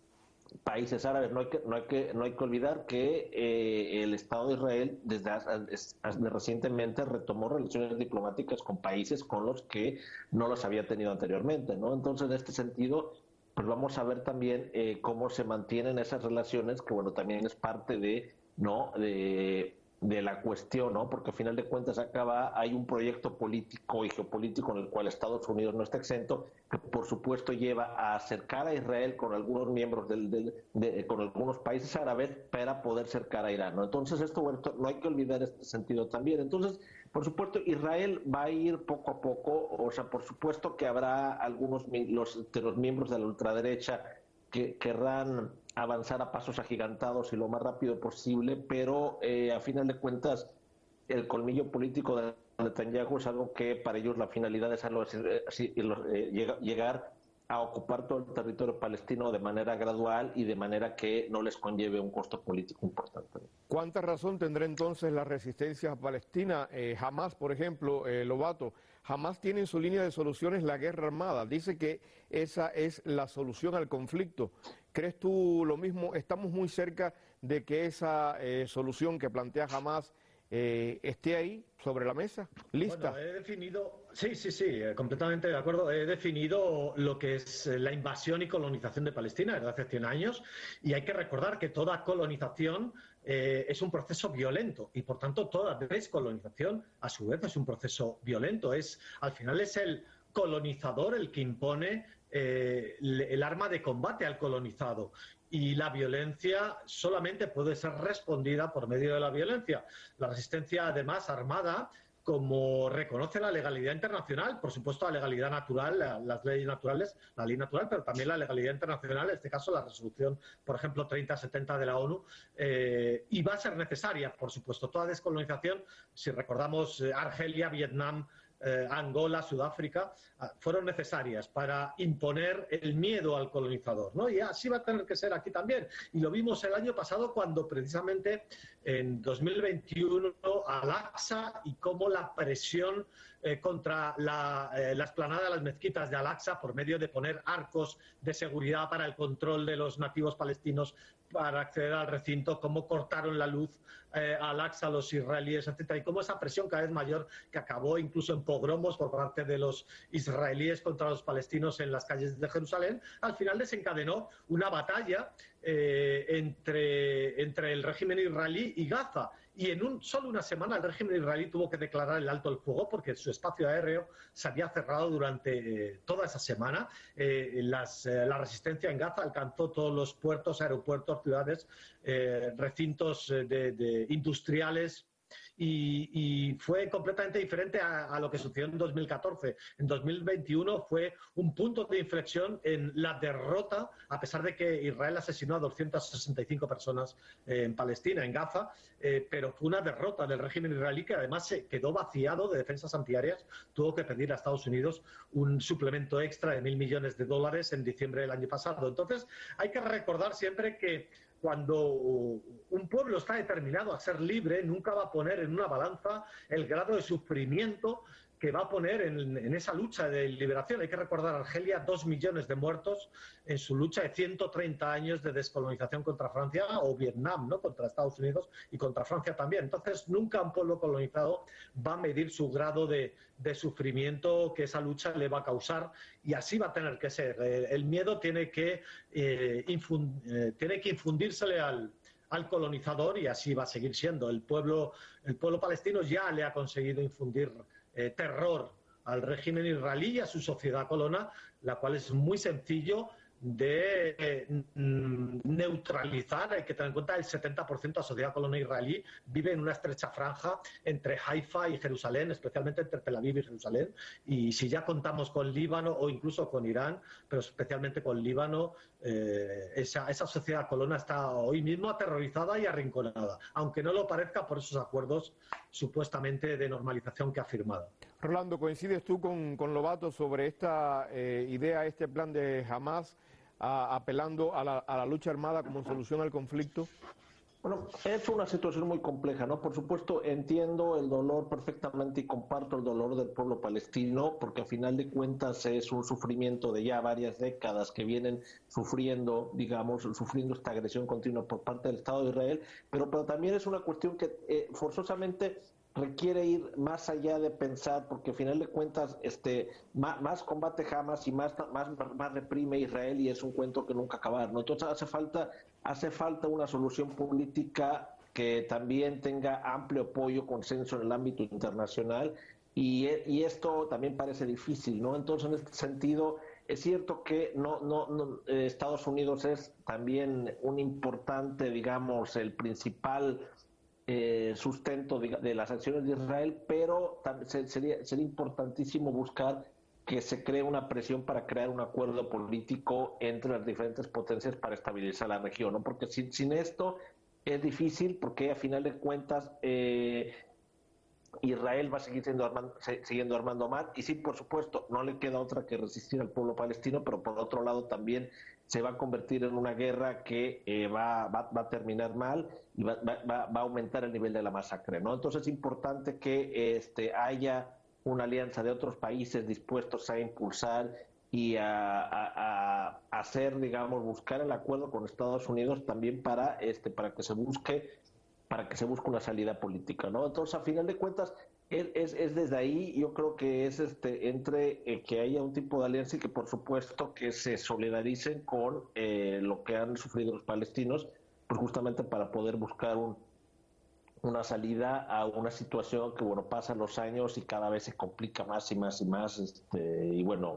países árabes. No hay que, no hay que, no hay que olvidar que eh, el Estado de Israel desde, desde recientemente retomó relaciones diplomáticas con países con los que no las había tenido anteriormente, ¿no? Entonces, en este sentido, pues vamos a ver también eh, cómo se mantienen esas relaciones, que bueno, también es parte de, ¿no? de, de la cuestión, ¿no? Porque al final de cuentas acaba, hay un proyecto político y geopolítico en el cual Estados Unidos no está exento, que por supuesto lleva a acercar a Israel con algunos miembros del, del de, con algunos países árabes para poder cercar a Irán, ¿no? Entonces esto, bueno, no hay que olvidar este sentido también. Entonces, por supuesto, Israel va a ir poco a poco, o sea, por supuesto que habrá algunos los, de los miembros de la ultraderecha que querrán avanzar a pasos agigantados y lo más rápido posible, pero eh, a final de cuentas el colmillo político de Netanyahu es algo que para ellos la finalidad es algo así, así, eh, llegar a ocupar todo el territorio palestino de manera gradual y de manera que no les conlleve un costo político importante. ¿Cuánta razón tendrá entonces la resistencia palestina? Eh, Hamas, por ejemplo, eh, Lobato, Hamas tiene en su línea de soluciones la guerra armada. Dice que esa es la solución al conflicto. ¿Crees tú lo mismo? ¿Estamos muy cerca de que esa eh, solución que plantea Hamas eh, esté ahí, sobre la mesa, lista? Bueno, he definido, sí, sí, sí, completamente de acuerdo. He definido lo que es la invasión y colonización de Palestina desde hace cien años y hay que recordar que toda colonización eh, es un proceso violento y, por tanto, toda descolonización, a su vez, es un proceso violento. Es, al final es el colonizador el que impone eh, el arma de combate al colonizado. Y la violencia solamente puede ser respondida por medio de la violencia. La resistencia, además, armada, como reconoce la legalidad internacional, por supuesto la legalidad natural, la, las leyes naturales, la ley natural, pero también la legalidad internacional, en este caso la resolución, por ejemplo, treinta setenta de la ONU, eh, y va a ser necesaria, por supuesto, toda descolonización. Si recordamos eh, Argelia, Vietnam, Eh, Angola, Sudáfrica, eh, fueron necesarias para imponer el miedo al colonizador, ¿no? Y así va a tener que ser aquí también. Y lo vimos el año pasado cuando precisamente en dos mil veintiuno Al-Aqsa y cómo la presión eh, contra la, eh, la explanada de las mezquitas de Al-Aqsa por medio de poner arcos de seguridad para el control de los nativos palestinos para acceder al recinto, cómo cortaron la luz eh, al-Aqsa a los israelíes, etcétera, y cómo esa presión cada vez mayor, que acabó incluso en pogromos por parte de los israelíes contra los palestinos en las calles de Jerusalén, al final desencadenó una batalla eh, entre, entre el régimen israelí y Gaza. Y en un, solo una semana el régimen israelí tuvo que declarar el alto el fuego porque su espacio aéreo se había cerrado durante eh, toda esa semana. Eh, las, eh, la resistencia en Gaza alcanzó todos los puertos, aeropuertos, ciudades, eh, recintos eh, de, de industriales. Y, y fue completamente diferente a, a lo que sucedió en dos mil catorce. En dos mil veintiuno fue un punto de inflexión en la derrota, a pesar de que Israel asesinó a doscientas sesenta y cinco personas eh, en Palestina, en Gaza, eh, pero fue una derrota del régimen israelí que además se quedó vaciado de defensas antiaéreas. Tuvo que pedir a Estados Unidos un suplemento extra de mil millones de dólares en diciembre del año pasado. Entonces, hay que recordar siempre que cuando un pueblo está determinado a ser libre, nunca va a poner en una balanza el grado de sufrimiento que va a poner en, en esa lucha de liberación. Hay que recordar, Argelia, dos millones de muertos en su lucha de ciento treinta años de descolonización contra Francia, o Vietnam, ¿no?, contra Estados Unidos y contra Francia también. Entonces, nunca un pueblo colonizado va a medir su grado de, de sufrimiento que esa lucha le va a causar, y así va a tener que ser. El miedo tiene que, eh, infund, eh, tiene que infundírsele al, al colonizador, y así va a seguir siendo. El pueblo, el pueblo palestino ya le ha conseguido infundir Eh, terror al régimen israelí y a su sociedad colona, la cual es muy sencillo de eh, neutralizar. Hay que tener en cuenta el setenta por ciento de la sociedad colona israelí vive en una estrecha franja entre Haifa y Jerusalén, especialmente entre Tel Aviv y Jerusalén, y si ya contamos con Líbano o incluso con Irán, pero especialmente con Líbano, eh, esa, esa sociedad colona está hoy mismo aterrorizada y arrinconada, aunque no lo parezca por esos acuerdos supuestamente de normalización que ha firmado. Rolando, ¿coincides tú con, con Lobato sobre esta eh, idea, este plan de Hamas, a, apelando a la, a la lucha armada como solución al conflicto? Bueno, es una situación muy compleja, ¿no? Por supuesto, entiendo el dolor perfectamente y comparto el dolor del pueblo palestino, porque a final de cuentas es un sufrimiento de ya varias décadas que vienen sufriendo, digamos, sufriendo esta agresión continua por parte del Estado de Israel, pero, pero también es una cuestión que eh, forzosamente requiere ir más allá de pensar, porque al final de cuentas este más, más combate Hamas y más, más, más reprime Israel, y es un cuento que nunca acabar, ¿no? Entonces hace falta, hace falta una solución política que también tenga amplio apoyo, consenso en el ámbito internacional, y, y esto también parece difícil, ¿no? Entonces, en este sentido, es cierto que no, no, no eh, Estados Unidos es también un importante, digamos, el principal Eh, sustento de, de las acciones de Israel, pero también sería, sería importantísimo buscar que se cree una presión para crear un acuerdo político entre las diferentes potencias para estabilizar la región, ¿no? Porque sin, sin esto es difícil, porque a final de cuentas eh, Israel va a seguir siendo armando, siguiendo armando más, y sí, por supuesto, no le queda otra que resistir al pueblo palestino, pero por otro lado también se va a convertir en una guerra que eh, va, va, va a terminar mal y va, va, va a aumentar el nivel de la masacre, ¿no? Entonces es importante que este, haya una alianza de otros países dispuestos a impulsar y a, a, a hacer, digamos, buscar el acuerdo con Estados Unidos también para, este, para que se busque para que se busque una salida política, ¿no? Entonces, a final de cuentas, es, es, es desde ahí, yo creo que es este entre eh, que haya un tipo de alianza y que, por supuesto, que se solidaricen con eh, lo que han sufrido los palestinos, pues justamente para poder buscar un, una salida a una situación que, bueno, pasan los años y cada vez se complica más y más y más, este, y bueno,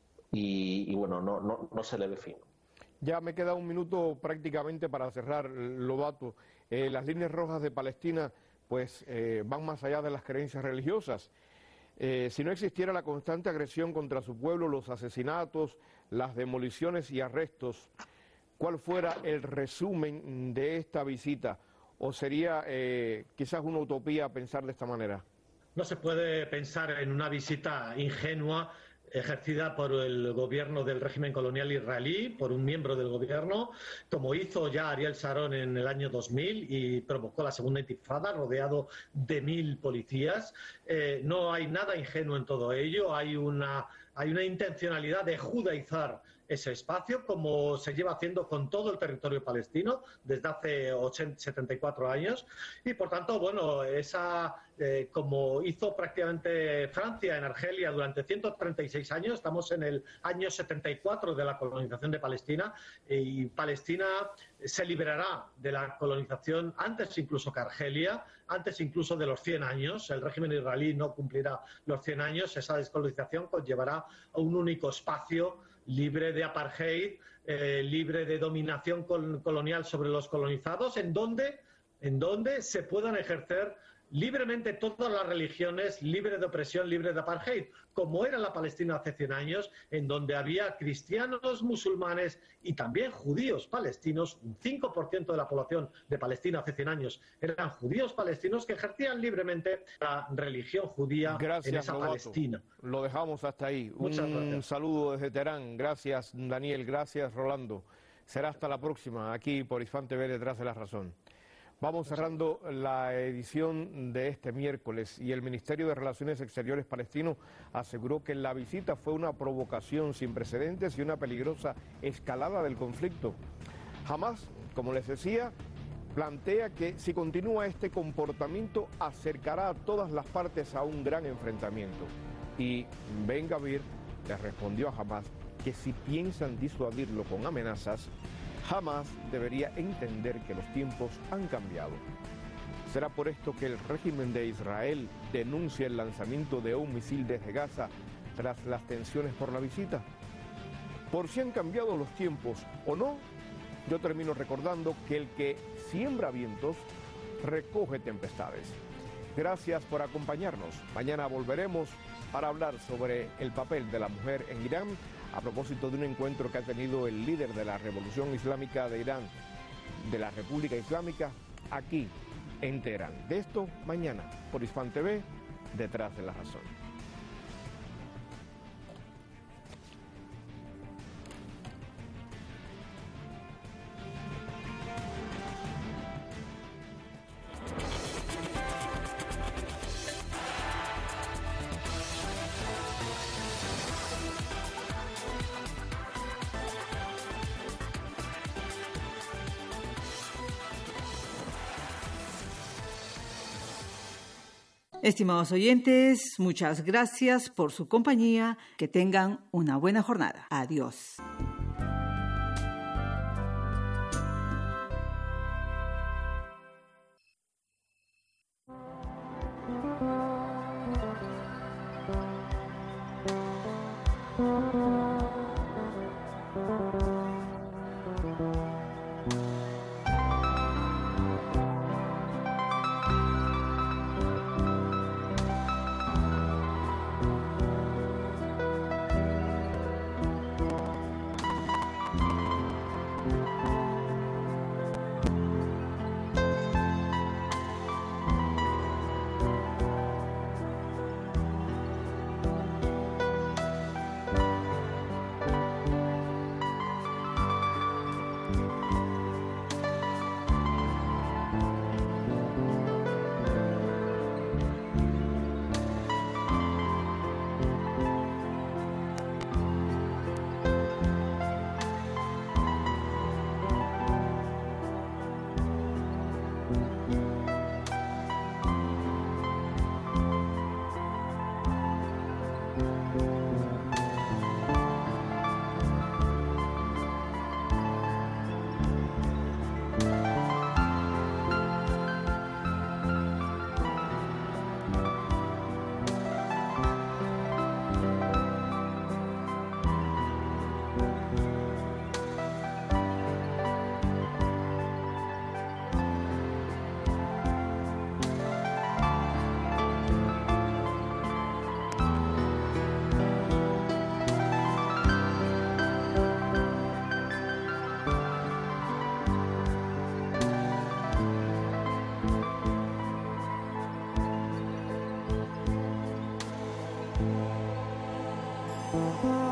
y, y bueno, no, no, no se le ve fin. Ya me queda un minuto prácticamente para cerrar, Lobato. Eh, las líneas rojas de Palestina pues eh, van más allá de las creencias religiosas. Eh, si no existiera la constante agresión contra su pueblo, los asesinatos, las demoliciones y arrestos, ¿cuál fuera el resumen de esta visita? ¿O sería eh, quizás una utopía pensar de esta manera? No se puede pensar en una visita ingenua ejercida por el gobierno del régimen colonial israelí, por un miembro del gobierno, como hizo ya Ariel Sharon en el año dos mil y provocó la segunda intifada, rodeado de mil policías. Eh, no hay nada ingenuo en todo ello, hay una, hay una intencionalidad de judaizar ese espacio, como se lleva haciendo con todo el territorio palestino desde hace ochenta, setenta y cuatro años. Y por tanto, bueno, esa, eh, como hizo prácticamente Francia en Argelia durante ciento treinta y seis años, estamos en el año setenta y cuatro de la colonización de Palestina, y Palestina se liberará de la colonización antes incluso que Argelia, antes incluso de los cien años. El régimen israelí no cumplirá los cien años. Esa descolonización conllevará a un único espacio libre de apartheid, eh, libre de dominación col- colonial sobre los colonizados, en donde, en donde se puedan ejercer libremente todas las religiones, libre de opresión, libre de apartheid, como era la Palestina hace cien años, en donde había cristianos, musulmanes y también judíos palestinos. Un cinco por ciento de la población de Palestina hace cien años eran judíos palestinos que ejercían libremente la religión judía. Gracias, en esa Lobato. Palestina. Lo dejamos hasta ahí. Muchas Un gracias. saludo desde Teherán. Gracias, Daniel. Gracias, Rolando. Será hasta la próxima, aquí por Isfán T V, Detrás de la Razón. Vamos cerrando la edición de este miércoles y el Ministerio de Relaciones Exteriores palestino aseguró que la visita fue una provocación sin precedentes y una peligrosa escalada del conflicto. Hamás, como les decía, plantea que si continúa este comportamiento acercará a todas las partes a un gran enfrentamiento. Y Ben Gvir le respondió a Hamás que si piensan disuadirlo con amenazas, Hamás debería entender que los tiempos han cambiado. ¿Será por esto que el régimen de Israel denuncia el lanzamiento de un misil desde Gaza tras las tensiones por la visita? Por si han cambiado los tiempos o no, yo termino recordando que el que siembra vientos recoge tempestades. Gracias por acompañarnos. Mañana volveremos para hablar sobre el papel de la mujer en Irán, a propósito de un encuentro que ha tenido el líder de la Revolución Islámica de Irán, de la República Islámica, aquí en Teherán. De esto, mañana, por Isfán T V, Detrás de la Razón. Estimados oyentes, muchas gracias por su compañía. Que tengan una buena jornada. Adiós. Thank you.